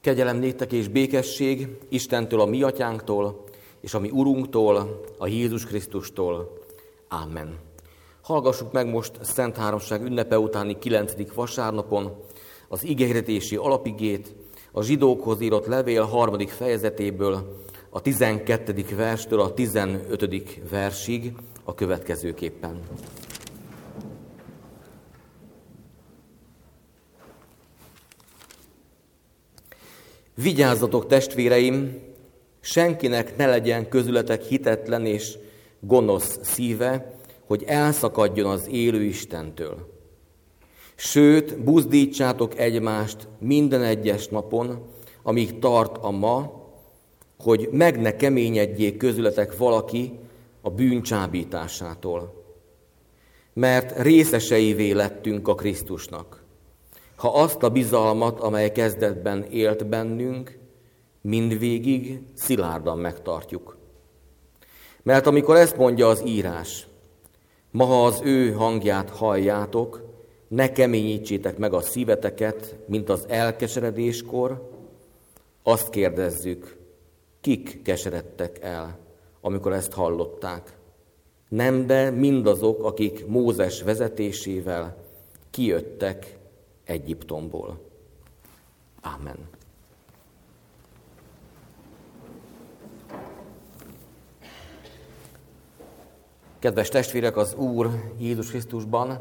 Kegyelem néktek és békesség Istentől, a mi atyánktól, és a mi Urunktól, a Jézus Krisztustól. Ámen. Hallgassuk meg most Szent Háromság ünnepe utáni 9. vasárnapon az igehirdetési alapigét, a zsidókhoz írott levél 3. fejezetéből, a 12. verstől a 15. versig a következőképpen. Vigyázzatok, testvéreim, senkinek ne legyen közületek hitetlen és gonosz szíve, hogy elszakadjon az élő Istentől. Sőt, buzdítsátok egymást minden egyes napon, amíg tart a ma, hogy meg ne keményedjék közületek valaki a bűn csábításától. Mert részeseivé lettünk a Krisztusnak. Ha azt a bizalmat, amely kezdetben élt bennünk, mindvégig szilárdan megtartjuk. Mert amikor ezt mondja az írás, ma ha az ő hangját halljátok, ne keményítsétek meg a szíveteket, mint az elkeseredéskor, azt kérdezzük, kik keseredtek el, amikor ezt hallották? Nem, de mindazok, akik Mózes vezetésével kijöttek Egyiptomból. Ámen. Kedves testvérek, az Úr Jézus Krisztusban,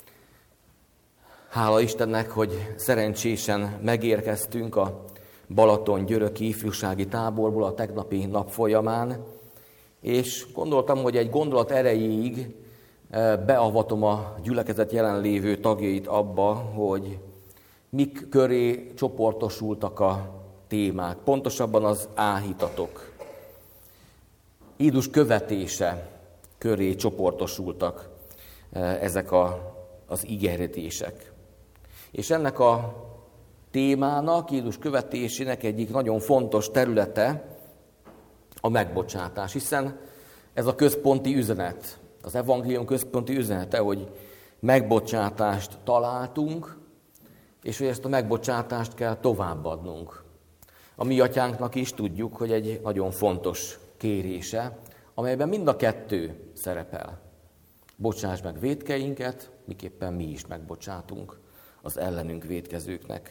hála Istennek, hogy szerencsésen megérkeztünk a Balaton-györöki ifjúsági táborból a tegnapi nap folyamán, és gondoltam, hogy egy gondolat erejéig beavatom a gyülekezet jelenlévő tagjait abba, hogy mik köré csoportosultak a témák, pontosabban az áhítatok. Jézus követése köré csoportosultak ezek az ígéretések. És ennek a témának, Jézus követésének egyik nagyon fontos területe a megbocsátás, hiszen ez a központi üzenet, az evangélium központi üzenete, hogy megbocsátást találtunk, és hogy ezt a megbocsátást kell továbbadnunk. A mi atyánknak is tudjuk, hogy egy nagyon fontos kérése, amelyben mind a kettő szerepel. Bocsáss meg vétkeinket, miképpen mi is megbocsátunk az ellenünk vétkezőknek.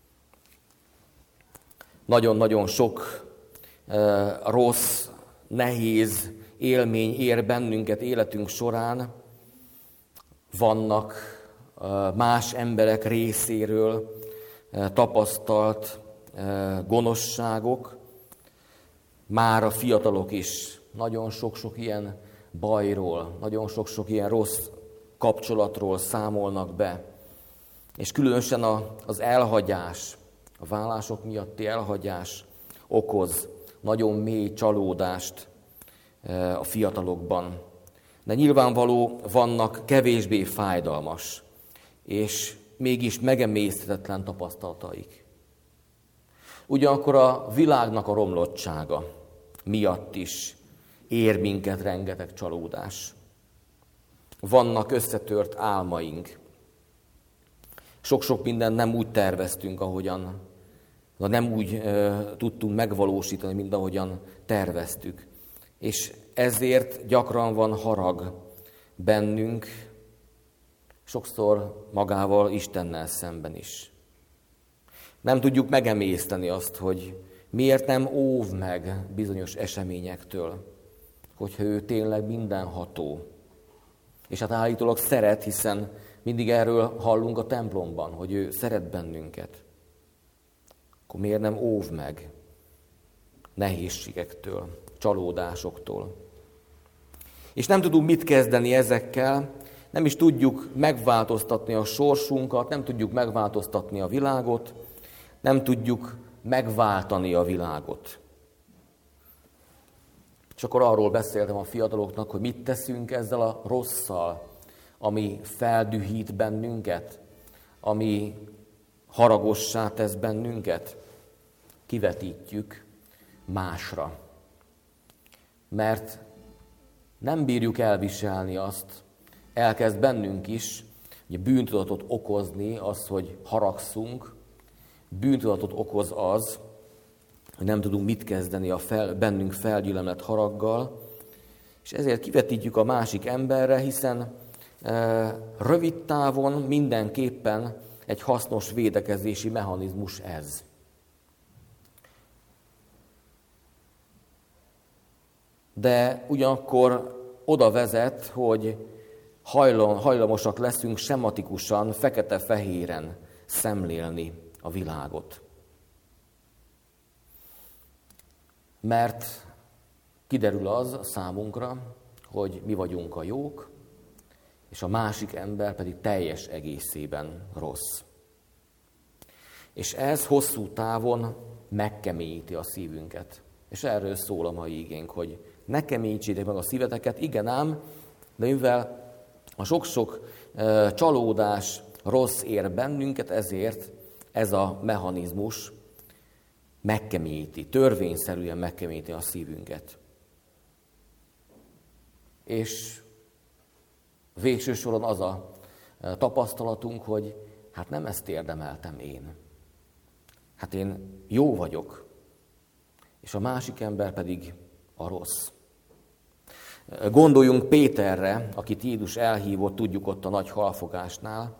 Nagyon-nagyon sok rossz, nehéz élmény ér bennünket életünk során. Vannak más emberek részéről tapasztalt gonoszságok, már a fiatalok is nagyon sok-sok ilyen bajról, nagyon sok-sok ilyen rossz kapcsolatról számolnak be. És különösen az elhagyás, a vállások miatti elhagyás okoz nagyon mély csalódást a fiatalokban. De nyilvánvaló vannak kevésbé fájdalmas, és mégis megemészthetetlen tapasztalataik. Ugyanakkor a világnak a romlottsága miatt is ér minket rengeteg csalódás. Vannak összetört álmaink. Sok-sok mindent nem úgy terveztünk, ahogyan, nem úgy tudtunk megvalósítani, mint ahogyan terveztük. És ezért gyakran van harag bennünk, sokszor magával, Istennel szemben is. Nem tudjuk megemészteni azt, hogy miért nem óv meg bizonyos eseményektől, hogyha ő tényleg mindenható. És hát állítólag szeret, hiszen mindig erről hallunk a templomban, hogy ő szeret bennünket. Akkor miért nem óv meg nehézségektől, csalódásoktól? És nem tudunk mit kezdeni ezekkel, nem is tudjuk megváltoztatni a sorsunkat, nem tudjuk megváltoztatni a világot, nem tudjuk megváltani a világot. És akkor arról beszéltem a fiataloknak, hogy mit teszünk ezzel a rosszal, ami feldühít bennünket, ami haragossá tesz bennünket. Kivetítjük másra. Mert nem bírjuk elviselni azt, elkezd bennünk is bűntudatot okozni az, hogy haragszunk, bűntudatot okoz az, hogy nem tudunk mit kezdeni a bennünk felgyülemlett haraggal, és ezért kivetítjük a másik emberre, hiszen rövid távon mindenképpen egy hasznos védekezési mechanizmus ez. De ugyanakkor oda vezet, hogy hajlamosak leszünk sematikusan, fekete-fehéren szemlélni a világot. Mert kiderül az számunkra, hogy mi vagyunk a jók, és a másik ember pedig teljes egészében rossz. És ez hosszú távon megkeményíti a szívünket. És erről szól a mai igénk, hogy ne keményítsétek meg a szíveteket, igen ám, de mivel a sok-sok csalódás rossz ér bennünket, ezért ez a mechanizmus megkeményíti, törvényszerűen megkeményíti a szívünket. És végső soron az a tapasztalatunk, hogy hát nem ezt érdemeltem én. Hát én jó vagyok, és a másik ember pedig a rossz. Gondoljunk Péterre, akit Jézus elhívott, tudjuk ott a nagy halfogásnál,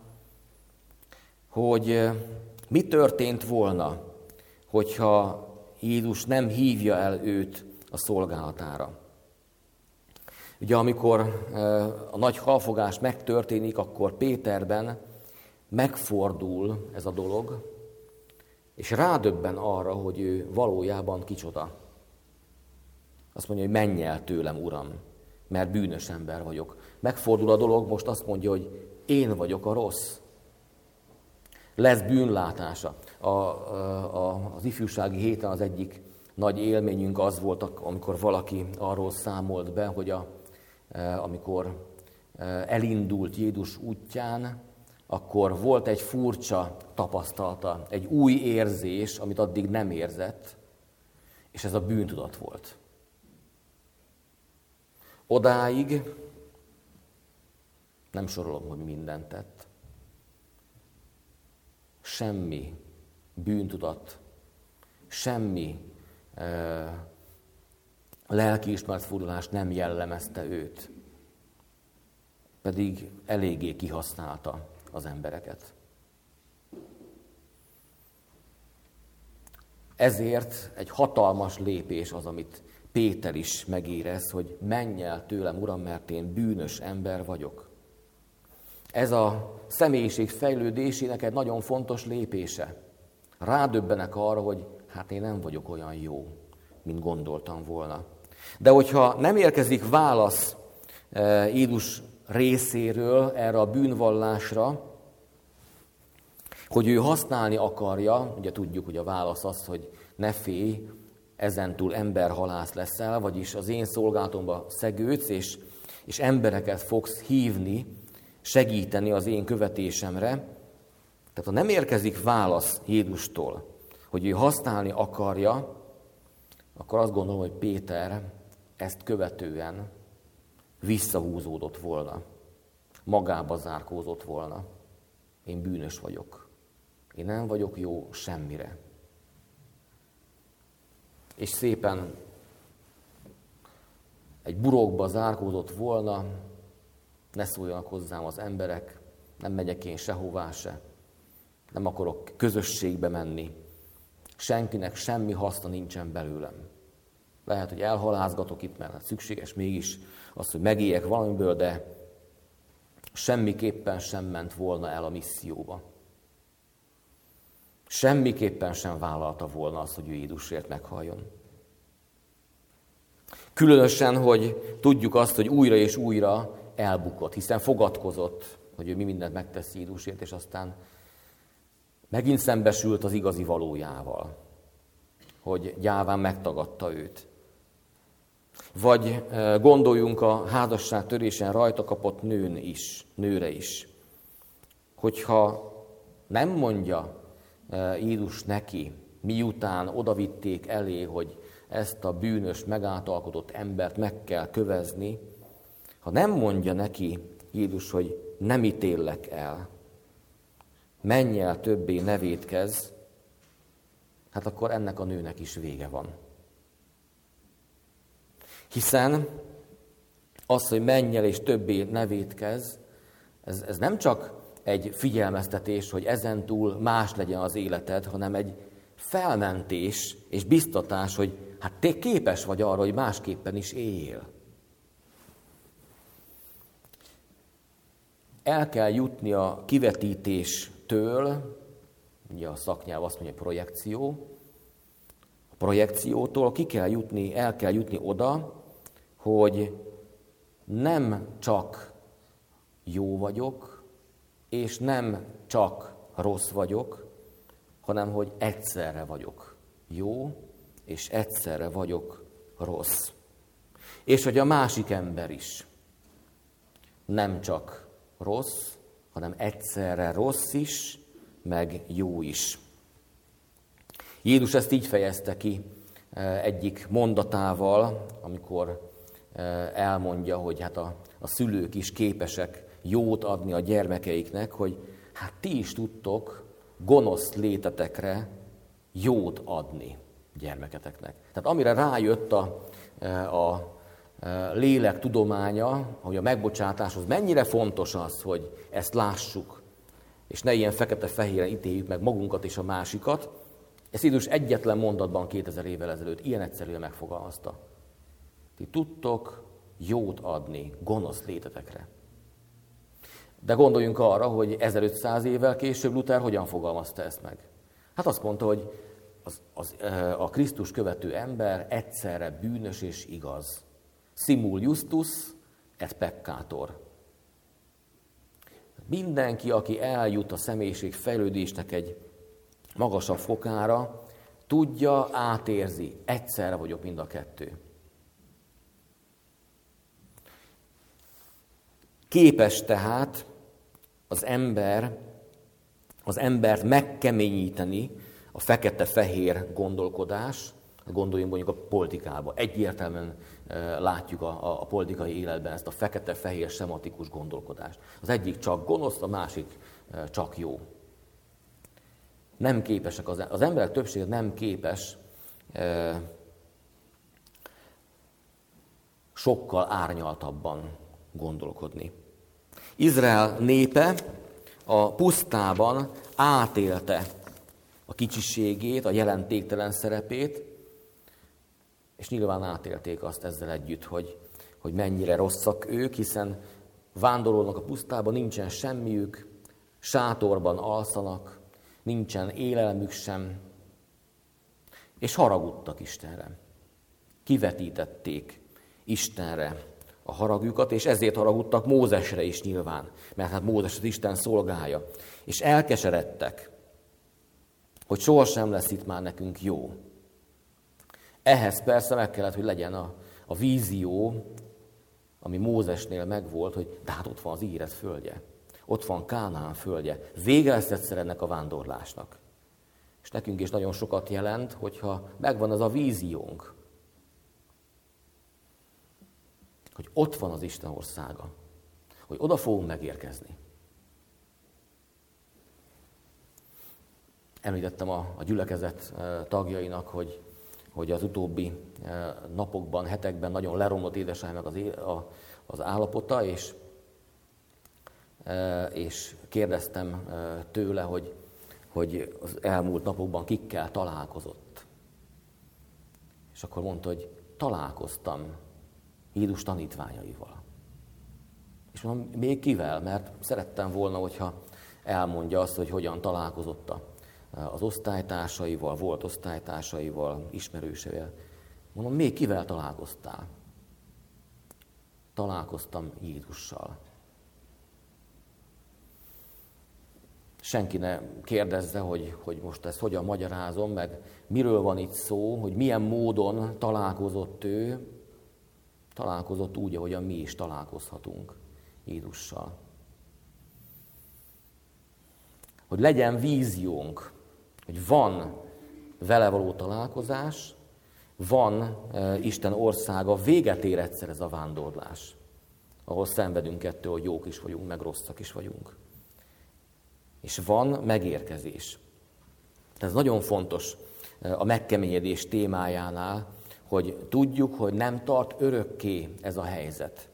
hogy mi történt volna, hogyha Jézus nem hívja el őt a szolgálatára. Ugye amikor a nagy halfogás megtörténik, akkor Péterben megfordul ez a dolog, és rádöbben arra, hogy ő valójában kicsoda. Azt mondja, hogy menj el tőlem, Uram, mert bűnös ember vagyok. Megfordul a dolog, most azt mondja, hogy én vagyok a rossz. Lesz bűnlátása. Az ifjúsági héten az egyik nagy élményünk az volt, amikor valaki arról számolt be, hogy amikor elindult Jézus útján, akkor volt egy furcsa tapasztalata, egy új érzés, amit addig nem érzett, és ez a bűntudat volt. Odáig nem sorolom, hogy mindent tett. Semmi bűntudat, semmi lelkiismeretfordulás nem jellemezte őt. Pedig eléggé kihasználta az embereket. Ezért egy hatalmas lépés az, amit Péter is megérez, hogy menj el tőlem, Uram, mert én bűnös ember vagyok. Ez a személyiség fejlődésének egy nagyon fontos lépése. Rádöbbenek arra, hogy hát én nem vagyok olyan jó, mint gondoltam volna. De hogyha nem érkezik válasz Jézus részéről erre a bűnvallásra, hogy ő használni akarja, ugye tudjuk, hogy a válasz az, hogy ne félj, ezentúl emberhalász leszel, vagyis az én szolgálatomba szegődsz, és embereket fogsz hívni, segíteni az én követésemre. Tehát ha nem érkezik válasz Jézustól, hogy ő használni akarja, akkor azt gondolom, hogy Péter ezt követően visszahúzódott volna, magába zárkózott volna. Én bűnös vagyok. Én nem vagyok jó semmire. És szépen egy burokba zárkózott volna, ne szóljanak hozzám az emberek, nem megyek én sehová se, nem akarok közösségbe menni, senkinek semmi haszna nincsen belőlem. Lehet, hogy elhalázgatok itt, mert szükséges mégis az, hogy megéljek valamiből, de semmiképpen sem ment volna el a misszióba. Semmiképpen sem vállalta volna azt, hogy ő Jézusért meghalljon. Különösen, hogy tudjuk azt, hogy újra és újra elbukott, hiszen fogadkozott, hogy ő mi mindent megtesz Jézusért, és aztán megint szembesült az igazi valójával, hogy gyáván megtagadta őt. Vagy gondoljunk a házasság törésen rajta kapott nőre is, hogyha nem mondja Jézus neki, miután odavitték elé, hogy ezt a bűnös, megátalkotott embert meg kell kövezni, ha nem mondja neki Jézus, hogy nem ítéllek el, menj el többé, ne vétkezz, hát akkor ennek a nőnek is vége van. Hiszen az, hogy menj el és többé ne vétkezz, ez nem csak egy figyelmeztetés, hogy ezentúl más legyen az életed, hanem egy felmentés és biztatás, hogy hát te képes vagy arra, hogy másképpen is éljél. El kell jutni a kivetítéstől, ugye a szaknyelv azt mondja projekció, a projekciótól el kell jutni oda, hogy nem csak jó vagyok, és nem csak rossz vagyok, hanem hogy egyszerre vagyok jó, és egyszerre vagyok rossz. És hogy a másik ember is nem csak rossz, hanem egyszerre rossz is, meg jó is. Jézus ezt így fejezte ki egyik mondatával, amikor elmondja, hogy hát a szülők is képesek jót adni a gyermekeiknek, hogy hát ti is tudtok gonosz létetekre jót adni gyermeketeknek. Tehát amire rájött a lélek tudománya, hogy a megbocsátáshoz mennyire fontos az, hogy ezt lássuk, és ne ilyen fekete-fehéren ítéljük meg magunkat és a másikat, ezt Jézus egyetlen mondatban 2000 évvel ezelőtt ilyen egyszerűen megfogalmazta. Ti tudtok jót adni gonosz létetekre. De gondoljunk arra, hogy 1500 évvel később Luther hogyan fogalmazta ezt meg. Hát azt mondta, hogy a Krisztus követő ember egyszerre bűnös és igaz. Simul justus et peccator. Mindenki, aki eljut a személyiség fejlődésnek egy magasabb fokára, tudja, átérzi, egyszerre vagyok mind a kettő. Képes tehát az embert megkeményíteni a fekete-fehér gondolkodás, gondoljunk mondjuk a politikába. Egyértelműen látjuk a politikai életben ezt a fekete-fehér sematikus gondolkodást. Az egyik csak gonosz, a másik csak jó. Nem képesek, az emberek többsége nem képes sokkal árnyaltabban gondolkodni. Izrael népe a pusztában átélte a kicsiségét, a jelentéktelen szerepét, és nyilván átélték azt ezzel együtt, hogy mennyire rosszak ők, hiszen vándorolnak a pusztában, nincsen semmiük, sátorban alszanak, nincsen élelmük sem, és haragudtak Istenre. Kivetítették Istenre a haragjukat, és ezért haragudtak Mózesre is nyilván, mert hát Mózes az Isten szolgája. És elkeseredtek, hogy sohasem lesz itt már nekünk jó. Ehhez persze meg kellett, hogy legyen a vízió, ami Mózesnél megvolt, hogy de hát ott van az ígéret földje, ott van Kánaán földje, vége lesz egyszer ennek a vándorlásnak. És nekünk is nagyon sokat jelent, hogyha megvan az a víziónk, hogy ott van az Isten országa, hogy oda fogunk megérkezni. Említettem a gyülekezet tagjainak, hogy az utóbbi napokban, hetekben nagyon leromlott édesanyjának az állapota, és kérdeztem tőle, hogy az elmúlt napokban kikkel találkozott. És akkor mondta, hogy találkoztam Jézus tanítványaival. És mondom, még kivel? Mert szerettem volna, hogyha elmondja azt, hogy hogyan találkozott az osztálytársaival, volt osztálytársaival, ismerőseivel. Mondom, még kivel találkoztál? Találkoztam Jézussal. Senki ne kérdezze, hogy most ezt hogyan magyarázom, meg miről van itt szó, hogy milyen módon találkozott ő. Találkozott úgy, ahogyan mi is találkozhatunk Jézussal. Hogy legyen víziónk, hogy van vele való találkozás, van Isten országa, véget ér egyszer ez a vándorlás, ahol szenvedünk ettől, hogy jók is vagyunk, meg rosszak is vagyunk. És van megérkezés. Ez nagyon fontos a megkeményedés témájánál, hogy tudjuk, hogy nem tart örökké ez a helyzet.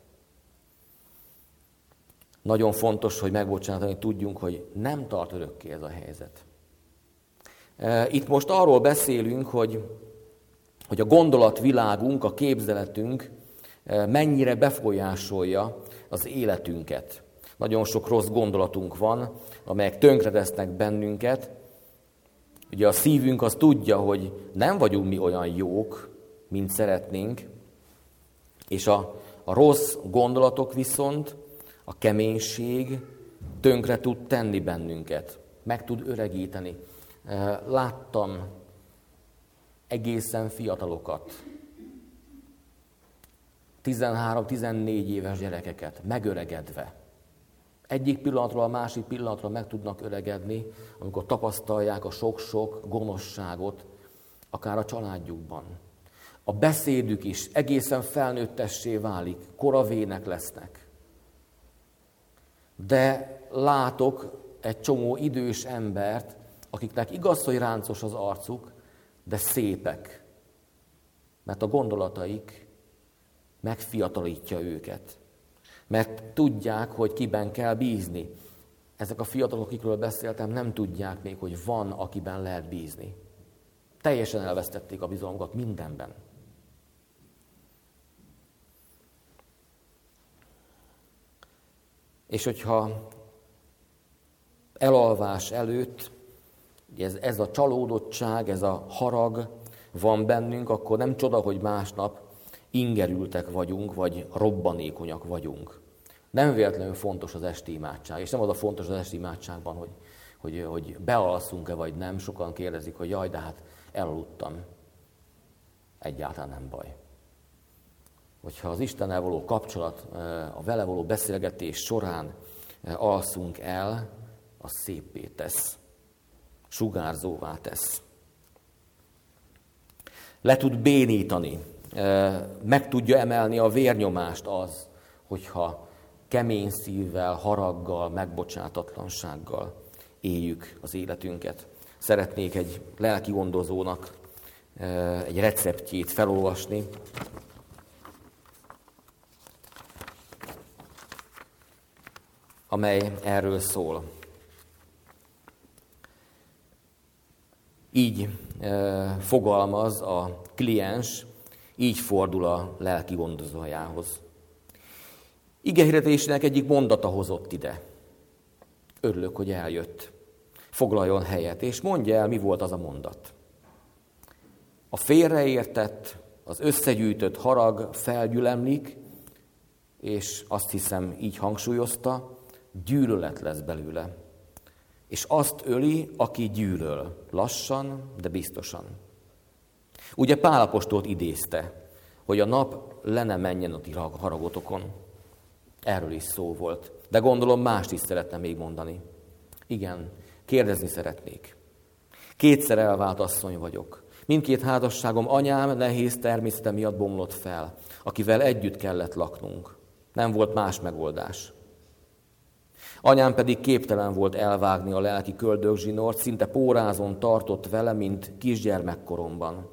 Nagyon fontos, hogy megbocsátani tudjunk, hogy nem tart örökké ez a helyzet. Itt most arról beszélünk, hogy a gondolatvilágunk, a képzeletünk mennyire befolyásolja az életünket. Nagyon sok rossz gondolatunk van, amelyek tönkretesznek bennünket. Ugye a szívünk az tudja, hogy nem vagyunk mi olyan jók, mint szeretnénk, és a rossz gondolatok viszont, a keménység tönkre tud tenni bennünket, meg tud öregíteni. Láttam egészen fiatalokat, 13-14 éves gyerekeket megöregedve. Egyik pillanatról a másik pillanatra meg tudnak öregedni, amikor tapasztalják a sok-sok gonoszságot, akár a családjukban. A beszédük is egészen felnőttessé válik, koravének lesznek. De látok egy csomó idős embert, akiknek igaz, hogy ráncos az arcuk, de szépek, mert a gondolataik megfiatalítja őket. Mert tudják, hogy kiben kell bízni. Ezek a fiatalok, akikről beszéltem, nem tudják még, hogy van, akiben lehet bízni. Teljesen elvesztették a bizalmukat mindenben. És hogyha elalvás előtt ez a csalódottság, ez a harag van bennünk, akkor nem csoda, hogy másnap ingerültek vagyunk, vagy robbanékonyak vagyunk. Nem véletlenül fontos az esti imádság, és nem az a fontos az esti imádságban, hogy bealszunk-e vagy nem. Sokan kérdezik, hogy jaj, de hát elaludtam. Egyáltalán nem baj. Hogyha az Istennel való kapcsolat, a vele való beszélgetés során alszunk el, az széppé tesz, sugárzóvá tesz. Le tud bénítani, meg tudja emelni a vérnyomást az, hogyha kemény szívvel, haraggal, megbocsátatlansággal éljük az életünket. Szeretnék egy lelki gondozónak egy receptjét felolvasni. Amely erről szól. Így fogalmaz a kliens, így fordul a lelki gondozójához. Igehirdetésének egyik mondata hozott ide. Örülök, hogy eljött. Foglaljon helyet, és mondja el, mi volt az a mondat. A félreértett, az összegyűjtött harag felgyülemlik, és azt hiszem, így hangsúlyozta, gyűlölet lesz belőle. És azt öli, aki gyűlöl, lassan, de biztosan. Ugye Pál apostolt idézte, hogy a nap le ne menjen a ti haragotokon. Erről is szó volt. De gondolom mást is szeretne még mondani. Igen, kérdezni szeretnék. 2-szer elvált asszony vagyok. Mindkét házasságom anyám nehéz természete miatt bomlott fel, akivel együtt kellett laknunk. Nem volt más megoldás. Anyám pedig képtelen volt elvágni a lelki köldögzsinort, szinte pórázon tartott vele, mint kisgyermekkoromban.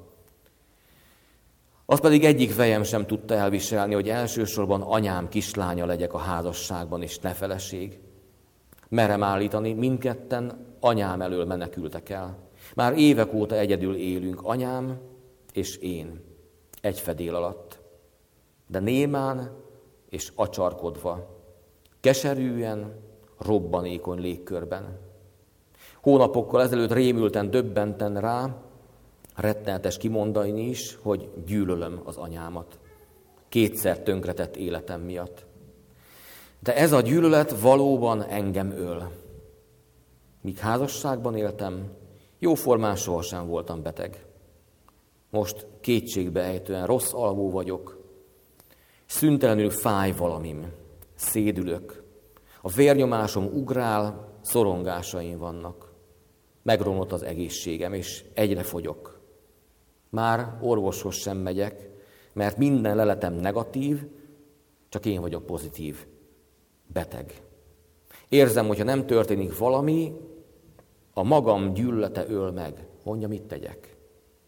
Azt pedig egyik fejem sem tudta elviselni, hogy elsősorban anyám kislánya legyek a házasságban, és ne feleség. Merem állítani, mindketten anyám elől menekültek el. Már évek óta egyedül élünk, anyám és én, egy fedél alatt. De némán és acsarkodva, keserűen, robbanékony légkörben. Hónapokkal ezelőtt rémülten, döbbenten rá, rettenetes kimondani is, hogy gyűlölöm az anyámat. 2-szer tönkretett életem miatt. De ez a gyűlölet valóban engem öl. Míg házasságban éltem, jóformán sohasem voltam beteg. Most kétségbeejtően rossz alvó vagyok. Szüntelenül fáj valamim, szédülök. A vérnyomásom ugrál, szorongásaim vannak. Megromlott az egészségem, és egyre fogyok. Már orvoshoz sem megyek, mert minden leletem negatív, csak én vagyok pozitív. Beteg. Érzem, hogyha nem történik valami, a magam gyűlölete öl meg. Mondja, mit tegyek?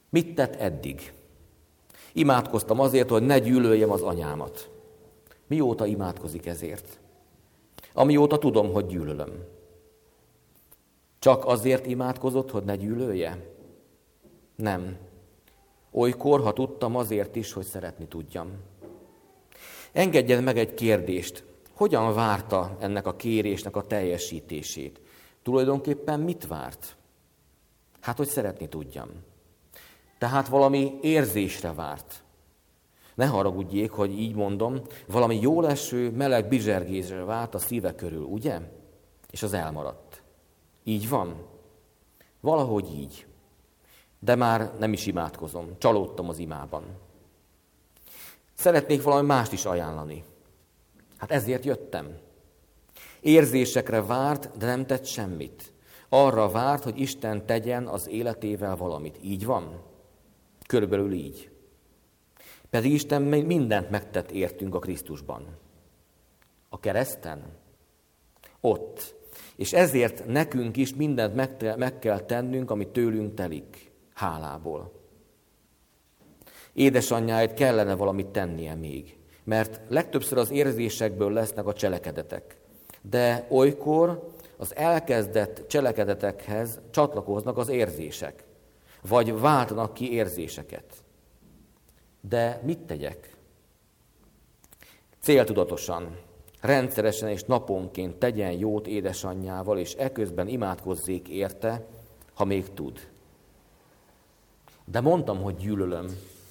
Mit tett eddig? Imádkoztam azért, hogy ne gyűlöljem az anyámat. Mióta imádkozik ezért? Amióta tudom, hogy gyűlölöm. Csak azért imádkozott, hogy ne gyűlölje? Nem. Olykor, ha tudtam, azért is, hogy szeretni tudjam. Engedjen meg egy kérdést. Hogyan várta ennek a kérésnek a teljesítését? Tulajdonképpen mit várt? Hát, hogy szeretni tudjam. Tehát valami érzésre várt. Ne haragudjék, hogy így mondom, valami jóleső, meleg bizsergésre várt a szíve körül, ugye? És az elmaradt. Így van? Valahogy így. De már nem is imádkozom, csalódtam az imában. Szeretnék valami mást is ajánlani. Hát ezért jöttem. Érzésekre várt, de nem tett semmit. Arra várt, hogy Isten tegyen az életével valamit. Így van? Körülbelül így. Pedig Isten mindent megtett értünk a Krisztusban. A kereszten? Ott. És ezért nekünk is mindent meg kell tennünk, ami tőlünk telik, hálából. Édesanyjáért kellene valamit tennie még, mert legtöbbször az érzésekből lesznek a cselekedetek. De olykor az elkezdett cselekedetekhez csatlakoznak az érzések, vagy váltanak ki érzéseket. De mit tegyek? Céltudatosan, rendszeresen és naponként tegyen jót édesanyjával, és eközben imádkozzék érte, ha még tud. De mondtam, hogy gyűlölöm.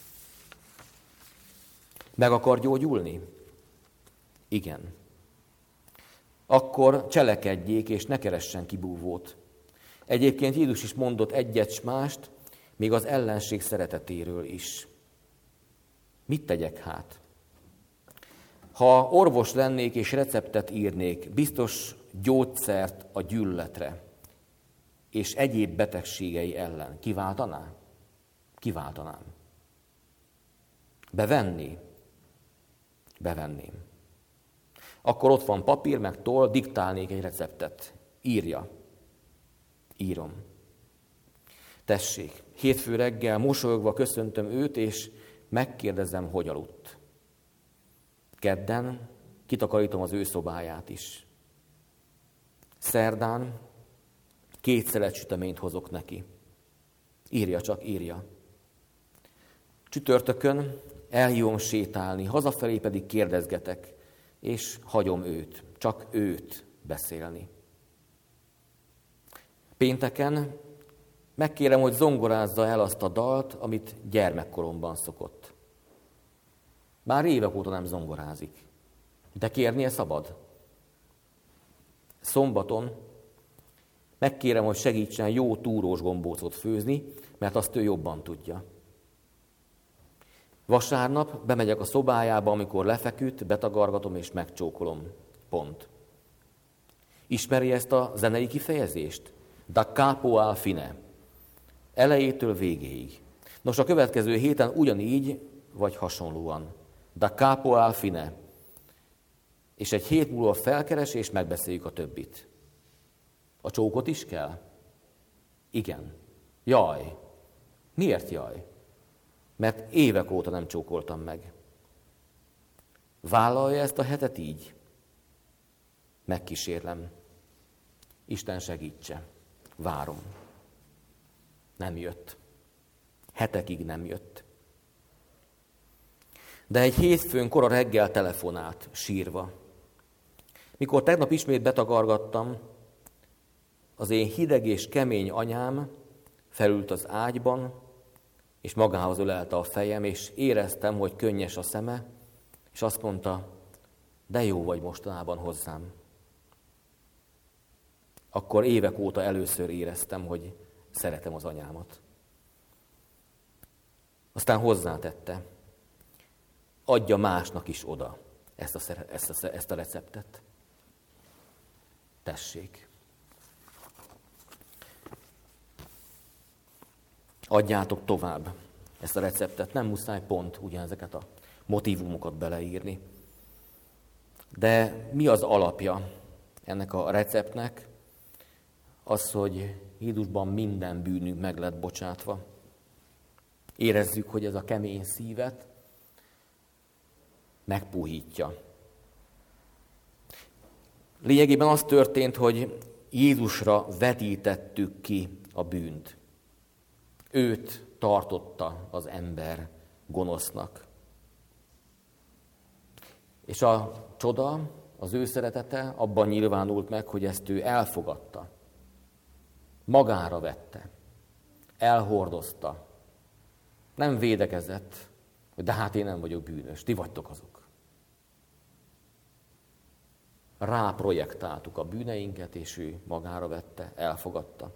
Meg akar gyógyulni? Igen. Akkor cselekedjék, és ne keressen kibúvót. Egyébként Jézus is mondott egyet s mást, még az ellenség szeretetéről is. Mit tegyek hát? Ha orvos lennék és receptet írnék, biztos gyógyszert a gyűlöletre és egyéb betegségei ellen, kiváltaná? Kiváltanám. Bevenni? Bevenném. Akkor ott van papír, meg toll, diktálnék egy receptet. Írja. Írom. Tessék, hétfő reggel mosolyogva köszöntöm őt, és megkérdezem, hogy aludt. Kedden kitakarítom az ő szobáját is. Szerdán 2 szelet süteményt hozok neki. Írja csak, írja. Csütörtökön elhívom sétálni, hazafelé pedig kérdezgetek, és hagyom őt, csak őt beszélni. Pénteken megkérem, hogy zongorázza el azt a dalt, amit gyermekkoromban szokott. Már évek óta nem zongorázik, de kérnie szabad. Szombaton megkérem, hogy segítsen jó túrós gombócot főzni, mert azt ő jobban tudja. Vasárnap bemegyek a szobájába, amikor lefeküdt, betagargatom és megcsókolom. Pont. Ismeri ezt a zenei kifejezést? Da capo al fine. Elejétől végéig. Nos, a következő héten ugyanígy, vagy hasonlóan. Da capo al fine. És egy hét múlva felkeres, és megbeszéljük a többit. A csókot is kell? Igen. Jaj. Miért jaj? Mert évek óta nem csókoltam meg. Vállalja ezt a hetet így? Megkísérlem. Isten segítse. Várom. Nem jött. Hetekig nem jött. De egy hétfőn kora reggel telefonált, sírva. Mikor tegnap ismét betakargattam, az én hideg és kemény anyám felült az ágyban, és magához ölelte a fejem, és éreztem, hogy könnyes a szeme, és azt mondta, de jó vagy mostanában hozzám. Akkor évek óta először éreztem, hogy szeretem az anyámat. Aztán hozzátette, adja másnak is oda ezt a receptet. Tessék. Adjátok tovább ezt a receptet. Nem muszáj pont ugyanezeket a motívumokat beleírni. De mi az alapja ennek a receptnek? Az, hogy Jézusban minden bűnünk meg lett bocsátva. Érezzük, hogy ez a kemény szívet megpuhítja. Lényegében az történt, hogy Jézusra vetítettük ki a bűnt. Őt tartotta az ember gonosznak. És a csoda, az ő szeretete abban nyilvánult meg, hogy ezt ő elfogadta. Magára vette. Elhordozta. Nem védekezett, hogy de hát én nem vagyok bűnös, ti vagytok azok. Ráprojektáltuk a bűneinket, és ő magára vette, elfogadta.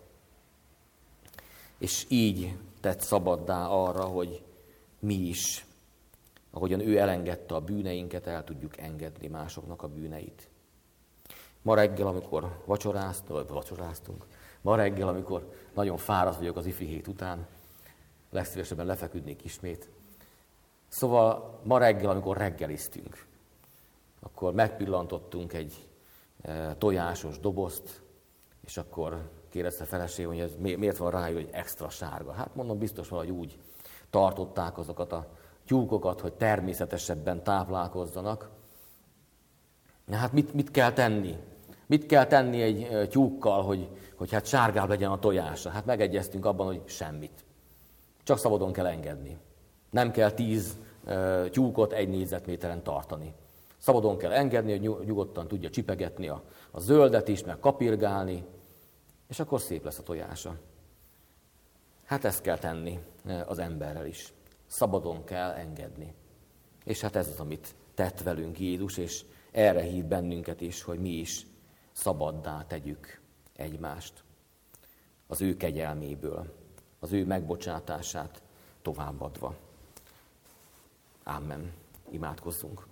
És így tett szabaddá arra, hogy mi is, ahogyan ő elengedte a bűneinket, el tudjuk engedni másoknak a bűneit. Ma reggel, amikor vacsoráztunk, ma reggel, amikor nagyon fáradt vagyok az ifi hét után, legszívesebben lefeküdnék ismét. Szóval ma reggel, amikor reggeliztünk, akkor megpillantottunk egy tojásos dobozt, és akkor kérdezte feleségem, hogy ez miért van rájuk egy extra sárga. Hát mondom, biztos valahogy úgy tartották azokat a tyúkokat, hogy természetesebben táplálkozzanak. Hát mit kell tenni? Mit kell tenni egy tyúkkal, hogy hát sárgább legyen a tojása? Hát megegyeztünk abban, hogy semmit. Csak szabadon kell engedni. Nem kell 10 tyúkot 1 négyzetméteren tartani. Szabadon kell engedni, hogy nyugodtan tudja csipegetni a zöldet is, meg kapirgálni, és akkor szép lesz a tojása. Hát ezt kell tenni az emberrel is. Szabadon kell engedni. És hát ez az, amit tett velünk Jézus, és erre hív bennünket is, hogy mi is szabaddá tegyük egymást. Az ő kegyelméből, az ő megbocsátását továbbadva. Amen. Imádkozzunk.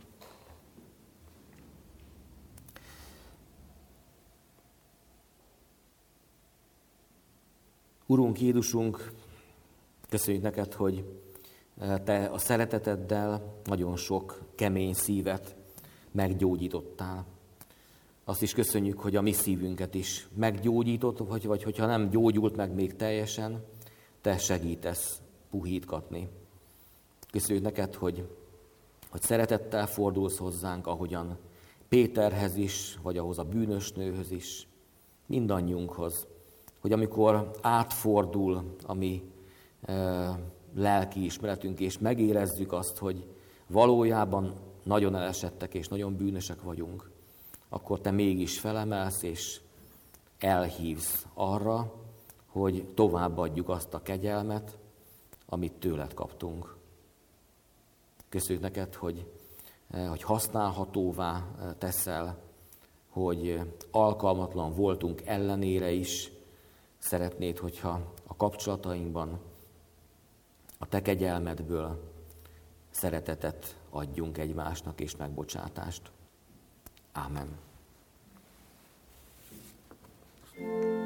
Urunk Jézusunk, köszönjük neked, hogy te a szereteteddel nagyon sok kemény szívet meggyógyítottál. Azt is köszönjük, hogy a mi szívünket is meggyógyított, vagy hogyha nem gyógyult meg még teljesen, te segítesz puhítgatni. Köszönjük neked, hogy szeretettel fordulsz hozzánk, ahogyan Péterhez is, vagy ahhoz a bűnös nőhöz is, mindannyiunkhoz, hogy amikor átfordul a mi lelki ismeretünk, és megérezzük azt, hogy valójában nagyon elesettek és nagyon bűnösek vagyunk, akkor te mégis felemelsz, és elhívsz arra, hogy továbbadjuk azt a kegyelmet, amit tőled kaptunk. Köszönjük neked, hogy használhatóvá teszel, hogy alkalmatlan voltunk ellenére is szeretnéd, hogyha a kapcsolatainkban a te kegyelmedből szeretetet adjunk egymásnak és megbocsátást. Ámen.